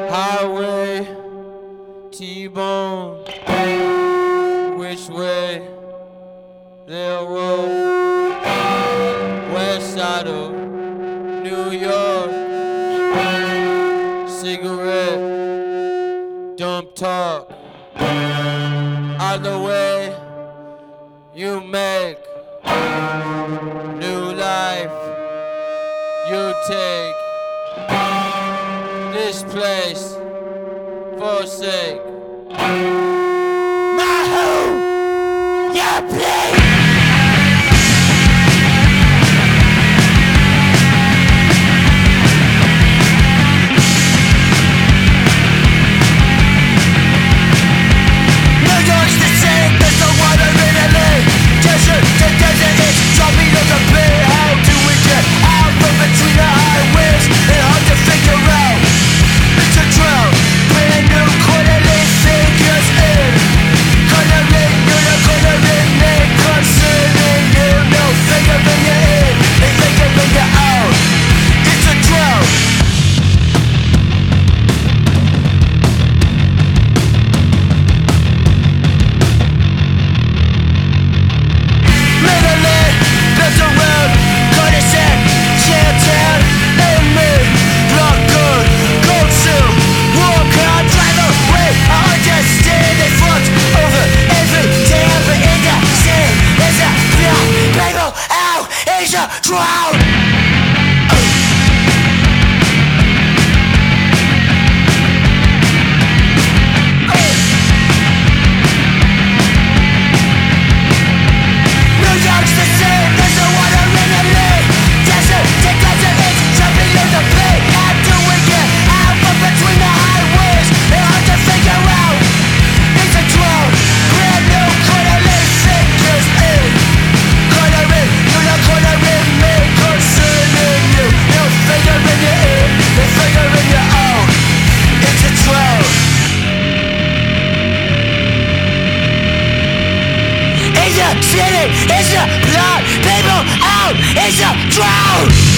Highway, T-bone, which way? Railroad, west side of New York. Cigarette, dump talk. Either way, you make new life. You take this place forsake. My home, your place. Drown! City is the blood, people out is the drought.